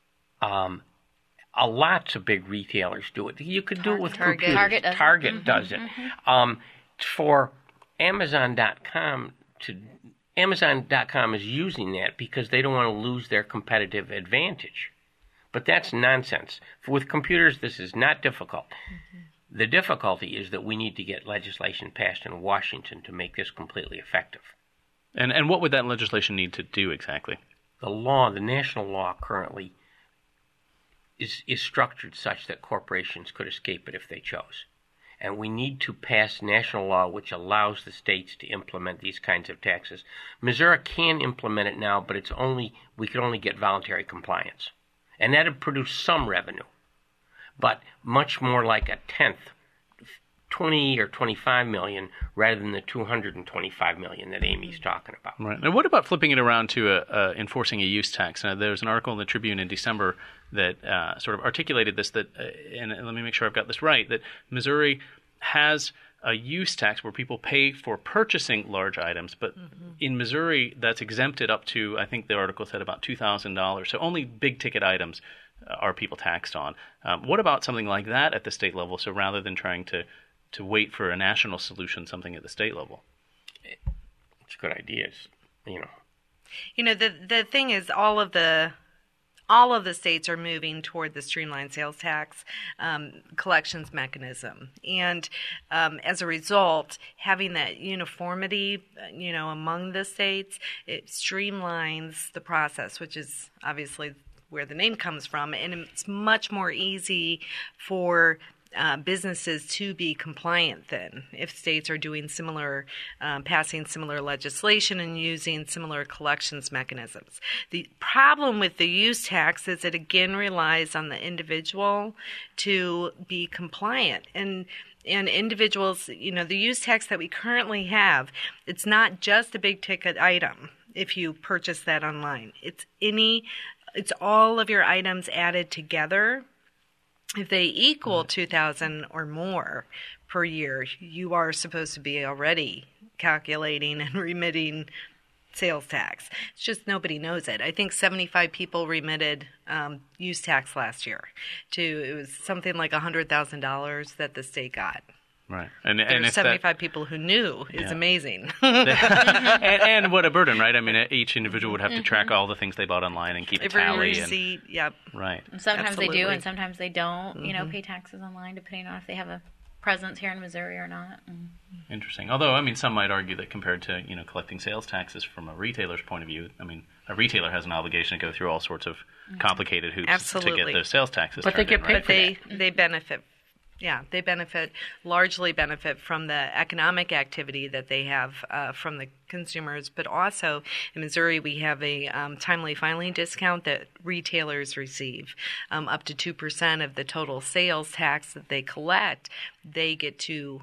Lots of big retailers do it. You could do it with computers. Target does it. For Amazon.com, Amazon.com is using that because they don't want to lose their competitive advantage. But that's nonsense. With computers, this is not difficult. The difficulty is that we need to get legislation passed in Washington to make this completely effective. And what would that legislation need to do exactly? The national law currently is structured such that corporations could escape it if they chose. And we need to pass national law which allows the states to implement these kinds of taxes. Missouri can implement it now, but we could only get voluntary compliance. And that would produce some revenue, but much more like a tenth, 20 or 25 million, rather than the 225 million that Amy's talking about. Right. Now, what about flipping it around to enforcing a use tax? Now, there was an article in the Tribune in December that sort of articulated this, and let me make sure I've got this right, that Missouri has a use tax where people pay for purchasing large items, but in Missouri that's exempted up to, I think the article said, about $2,000. So only big-ticket items are people taxed on. What about something like that at the state level? So rather than trying to wait for a national solution, something at the state level? It's a good idea. The thing is, all of the all of the states are moving toward the streamlined sales tax collections mechanism. And as a result, having that uniformity, among the states, it streamlines the process, which is obviously where the name comes from. And it's much more easy for businesses to be compliant then if states are doing similar, passing similar legislation and using similar collections mechanisms. The problem with the use tax is it again relies on the individual to be compliant. And individuals, the use tax that we currently have, it's not just a big ticket item if you purchase that online. It's all of your items added together. If they equal $2,000 or more per year, you are supposed to be already calculating and remitting sales tax. It's just nobody knows it. I think 75 people remitted use tax last year. It was something like $100,000 that the state got. Right. There's 75 people who knew. It's amazing. and what a burden, right? I mean, each individual would have to track all the things they bought online and keep a tally. Every receipt, yep. Right. And sometimes Absolutely. they do, and sometimes they don't, pay taxes online, depending on if they have a presence here in Missouri or not. Interesting. Although, I mean, some might argue that compared to, collecting sales taxes from a retailer's point of view, I mean, a retailer has an obligation to go through all sorts of complicated hoops to get those sales taxes. But they get paid for that. They benefit. Yeah, they largely benefit from the economic activity that they have from the consumers, but also in Missouri we have a timely filing discount that retailers receive. Up to 2% of the total sales tax that they collect, they get to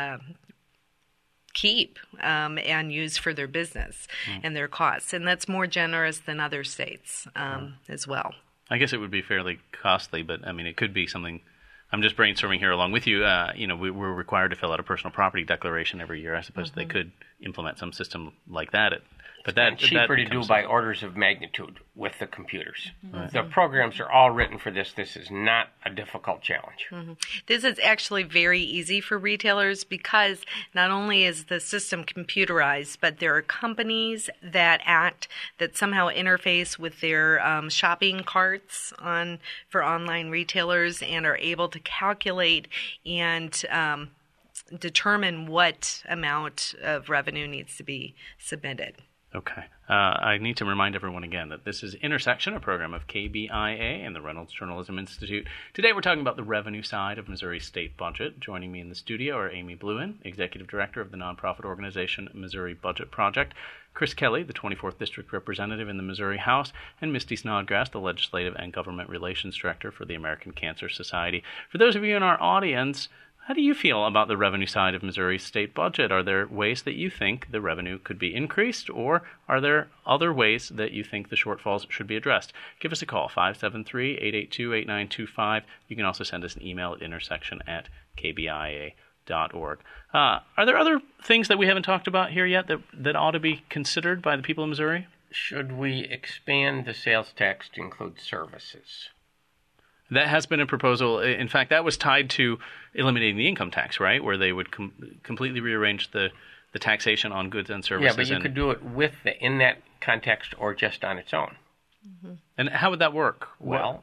keep and use for their business and their costs. And that's more generous than other states as well. I guess it would be fairly costly, but I mean, it could be something. I'm just brainstorming here along with you. We're required to fill out a personal property declaration every year. I suppose they could implement some system like that. But that's cheaper to do by orders of magnitude with the computers. Right. The programs are all written for this. This is not a difficult challenge. This is actually very easy for retailers because not only is the system computerized, but there are companies that somehow interface with their shopping carts for online retailers and are able to calculate and determine what amount of revenue needs to be submitted. Okay. I need to remind everyone again that this is Intersection, a program of KBIA and the Reynolds Journalism Institute. Today we're talking about the revenue side of Missouri's state budget. Joining me in the studio are Amy Bluin, Executive Director of the nonprofit organization Missouri Budget Project, Chris Kelly, the 24th District Representative in the Missouri House, and Misty Snodgrass, the Legislative and Government Relations Director for the American Cancer Society. For those of you in our audience, how do you feel about the revenue side of Missouri's state budget? Are there ways that you think the revenue could be increased, or are there other ways that you think the shortfalls should be addressed? Give us a call, 573-882-8925. You can also send us an email at intersection@kbia.org. Are there other things that we haven't talked about here yet that ought to be considered by the people of Missouri? Should we expand the sales tax to include services? That has been a proposal. In fact, that was tied to eliminating the income tax, right, where they would completely rearrange the taxation on goods and services. Yeah, but you could do it in that context or just on its own. And how would that work? Well,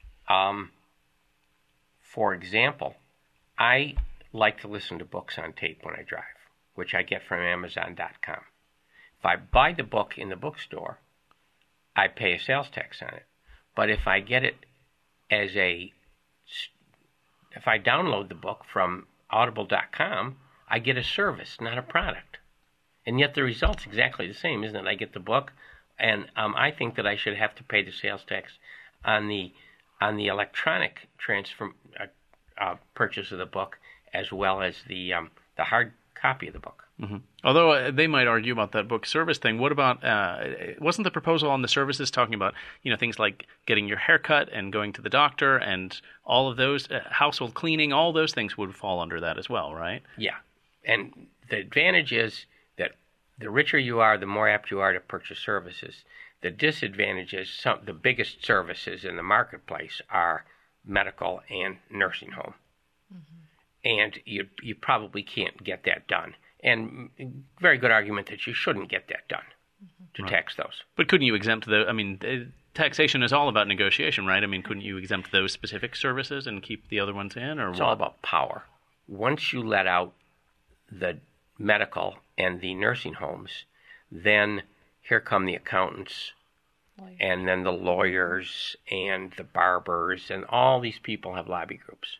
for example, I like to listen to books on tape when I drive, which I get from Amazon.com. If I buy the book in the bookstore, I pay a sales tax on it. But if I get it if I download the book from Audible.com, I get a service, not a product. And yet the result's exactly the same, isn't it? I get the book, and I think that I should have to pay the sales tax on the electronic transfer purchase of the book as well as the hard copy of the book. Mm-hmm. Although they might argue about that book service thing, what about, wasn't the proposal on the services talking about, things like getting your hair cut and going to the doctor and all of those, household cleaning, all those things would fall under that as well, right? Yeah. And the advantage is that the richer you are, the more apt you are to purchase services. The disadvantage is the biggest services in the marketplace are medical and nursing home. Mm-hmm. And you probably can't get that done. And very good argument that you shouldn't get that done to tax those. But couldn't you exempt taxation is all about negotiation, right? I mean, couldn't you exempt those specific services and keep the other ones in, or It's what? all about power. Once you let out the medical and the nursing homes, then here come the accountants, and then the lawyers and the barbers, and all these people have lobby groups.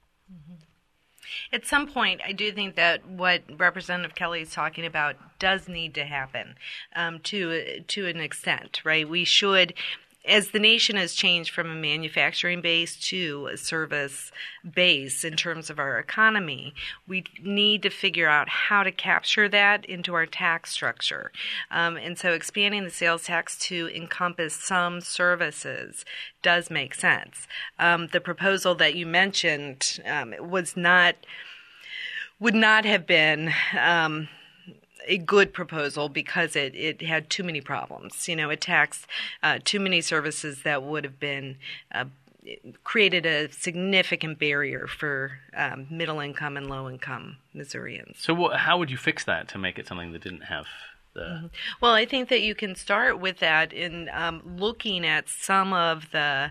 At some point, I do think that what Representative Kelly is talking about does need to happen to an extent, right? We should, as the nation has changed from a manufacturing base to a service base in terms of our economy, we need to figure out how to capture that into our tax structure. And so expanding the sales tax to encompass some services does make sense. The proposal that you mentioned would not have been a good proposal because it had too many problems. It taxed too many services that would have been created a significant barrier for middle income and low income Missourians. So how would you fix that to make it something that didn't have the... Well, I think that you can start with that in looking at some of the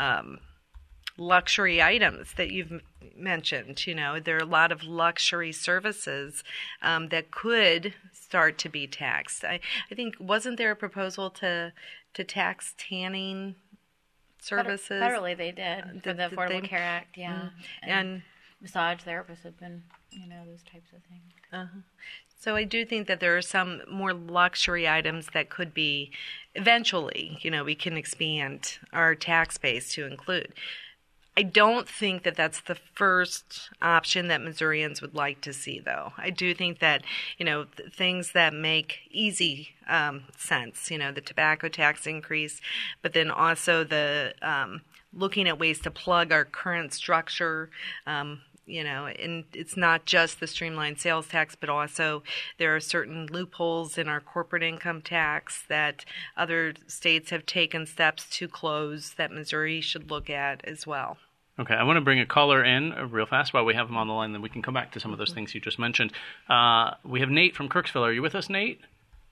luxury items that you've mentioned. There are a lot of luxury services that could start to be taxed. I think, wasn't there a proposal to tax tanning services? Federally, they did for the Affordable Care Act, yeah. And massage therapists have been, those types of things. So I do think that there are some more luxury items that could be, eventually, we can expand our tax base to include. I don't think that that's the first option that Missourians would like to see, though. I do think that, things that make easy sense, the tobacco tax increase, but then also the looking at ways to plug our current structure, and it's not just the streamlined sales tax, but also there are certain loopholes in our corporate income tax that other states have taken steps to close that Missouri should look at as well. Okay, I want to bring a caller in real fast while we have him on the line, then we can come back to some of those things you just mentioned. We have Nate from Kirksville. Are you with us, Nate?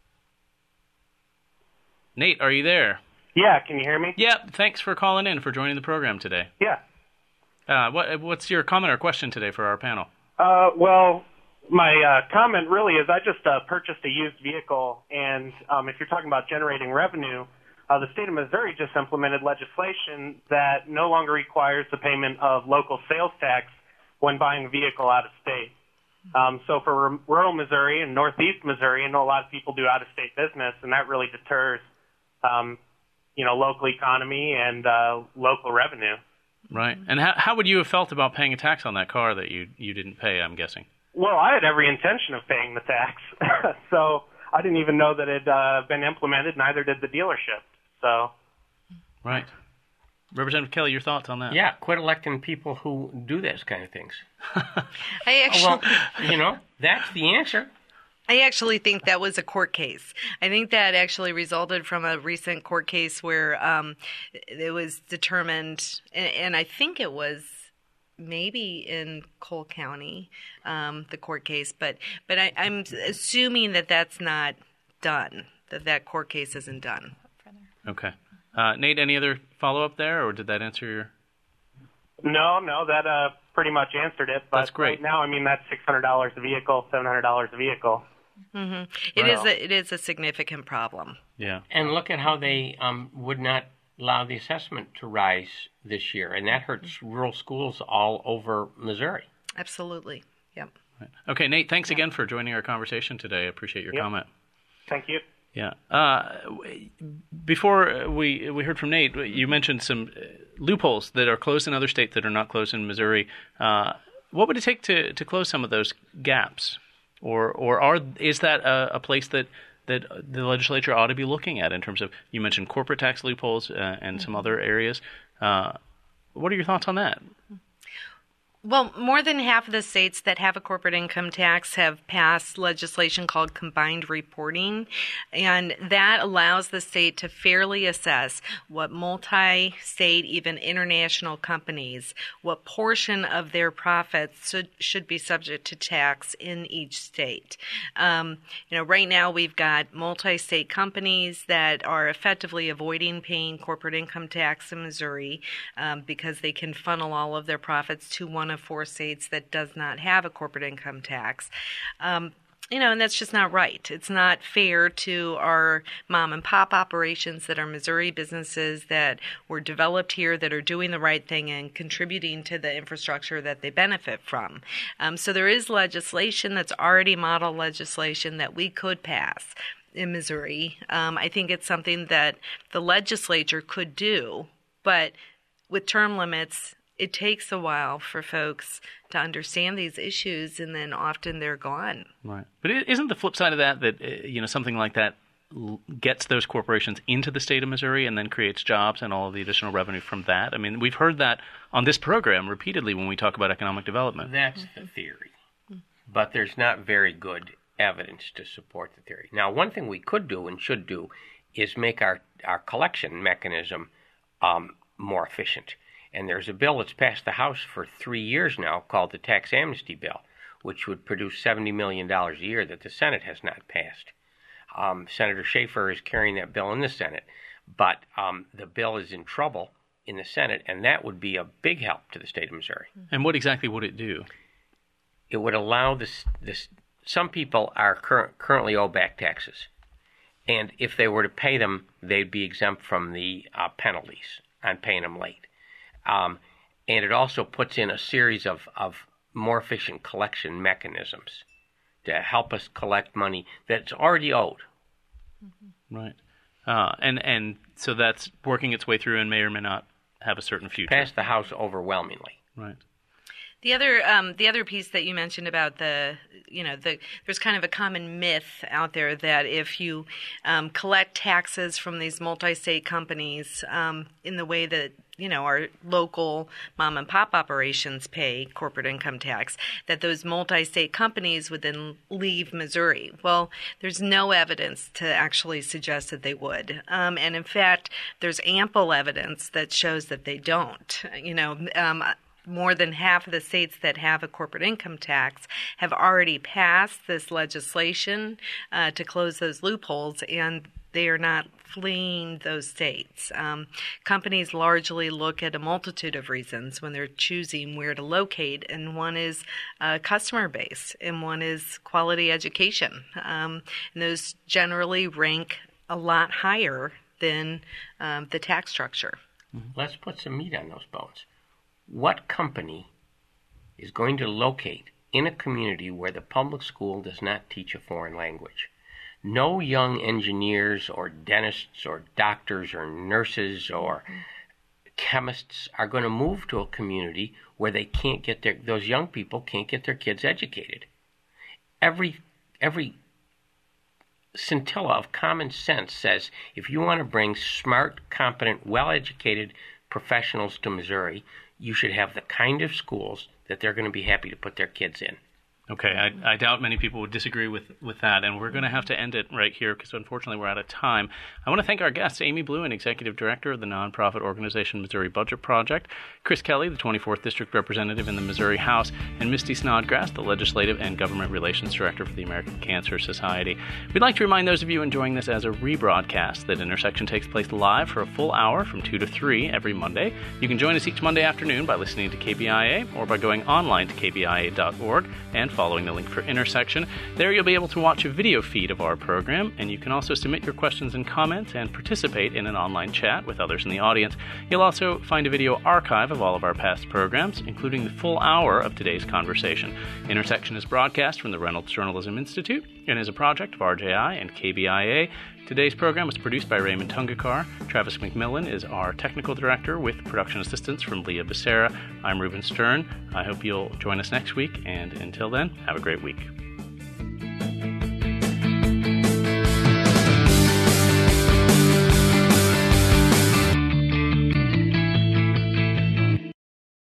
Nate, are you there? Yeah, can you hear me? Yeah, thanks for calling in, for joining the program today. Yeah. What's your comment or question today for our panel? Well, my comment really is I just purchased a used vehicle, and if you're talking about generating revenue, the state of Missouri just implemented legislation that no longer requires the payment of local sales tax when buying a vehicle out of state. So for rural Missouri and northeast Missouri, I know a lot of people do out-of-state business, and that really deters, local economy and local revenue. Right. And how would you have felt about paying a tax on that car that you didn't pay, I'm guessing? Well, I had every intention of paying the tax, so I didn't even know that it had been implemented, neither did the dealership. So, right. Representative Kelly, your thoughts on that? Yeah, quit electing people who do those kind of things. That's the answer. I actually think that was a court case. I think that actually resulted from a recent court case where it was determined, and I think it was maybe in Cole County, the court case, but I'm assuming that that's not done, that court case isn't done. Okay. Nate, any other follow-up there, or did that answer your... No, that pretty much answered it. But that's great. Right now, that's $600 a vehicle, $700 a vehicle. Mm-hmm. It is a significant problem. Yeah. And look at how they would not allow the assessment to rise this year, and that hurts rural schools all over Missouri. Absolutely. Yep. Right. Okay, Nate, thanks again for joining our conversation today. I appreciate your comment. Thank you. Yeah. Before we heard from Nate, you mentioned some loopholes that are closed in other states that are not closed in Missouri. What would it take to close some of those gaps? Or is that a place that the legislature ought to be looking at in terms of, you mentioned corporate tax loopholes and some other areas. What are your thoughts on that? Well, more than half of the states that have a corporate income tax have passed legislation called combined reporting, and that allows the state to fairly assess what multi-state, even international companies, what portion of their profits should be subject to tax in each state. Right now we've got multi-state companies that are effectively avoiding paying corporate income tax in Missouri because they can funnel all of their profits to one of 4 states that does not have a corporate income tax. And that's just not right. It's not fair to our mom and pop operations that are Missouri businesses that were developed here, that are doing the right thing and contributing to the infrastructure that they benefit from. So there is legislation that's already model legislation that we could pass in Missouri. I think it's something that the legislature could do, but with term limits, it takes a while for folks to understand these issues, and then often they're gone. Right. But isn't the flip side of that something like that gets those corporations into the state of Missouri and then creates jobs and all of the additional revenue from that? I mean, we've heard that on this program repeatedly when we talk about economic development. That's the theory. But there's not very good evidence to support the theory. Now, one thing we could do and should do is make our collection mechanism more efficient. And there's a bill that's passed the House for 3 years now called the Tax Amnesty Bill, which would produce $70 million a year that the Senate has not passed. Senator Schaefer is carrying that bill in the Senate, but the bill is in trouble in the Senate, and that would be a big help to the state of Missouri. And what exactly would it do? It would allow some people are currently owe back taxes, and if they were to pay them, they'd be exempt from the penalties on paying them late. And it also puts in a series of more efficient collection mechanisms to help us collect money that's already owed. Right. And so that's working its way through and may or may not have a certain future. Passed the House overwhelmingly. Right. The other piece that you mentioned about there's kind of a common myth out there that if you collect taxes from these multi-state companies in the way that our local mom and pop operations pay corporate income tax, that those multi-state companies would then leave Missouri. Well, there's no evidence to actually suggest that they would. And in fact, there's ample evidence that shows that they don't. More than half of the states that have a corporate income tax have already passed this legislation to close those loopholes, and they are not fleeing those states. Companies largely look at a multitude of reasons when they're choosing where to locate, and one is customer base, and one is quality education. And those generally rank a lot higher than the tax structure. Let's put some meat on those bones. What company is going to locate in a community where the public school does not teach a foreign language? No young engineers or dentists or doctors or nurses or chemists are going to move to a community where they can't get those young people can't get their kids educated. Every scintilla of common sense says if you want to bring smart, competent, well-educated professionals to Missouri, you should have the kind of schools that they're going to be happy to put their kids in. Okay, I doubt many people would disagree with that, and we're going to have to end it right here because unfortunately we're out of time. I want to thank our guests, Amy Bluen, Executive Director of the nonprofit organization Missouri Budget Project, Chris Kelly, the 24th District Representative in the Missouri House, and Misty Snodgrass, the Legislative and Government Relations Director for the American Cancer Society. We'd like to remind those of you enjoying this as a rebroadcast that Intersection takes place live for a full hour from 2 to 3 every Monday. You can join us each Monday afternoon by listening to KBIA or by going online to kbia.org and following the link for Intersection. There you'll be able to watch a video feed of our program, and you can also submit your questions and comments and participate in an online chat with others in the audience. You'll also find a video archive of all of our past programs, including the full hour of today's conversation. Intersection is broadcast from the Reynolds Journalism Institute and is a project of RJI and KBIA. Today's program was produced by Raymond Tungakar. Travis McMillan is our technical director with production assistance from Leah Becerra. I'm Reuben Stern. I hope you'll join us next week, and until then, have a great week.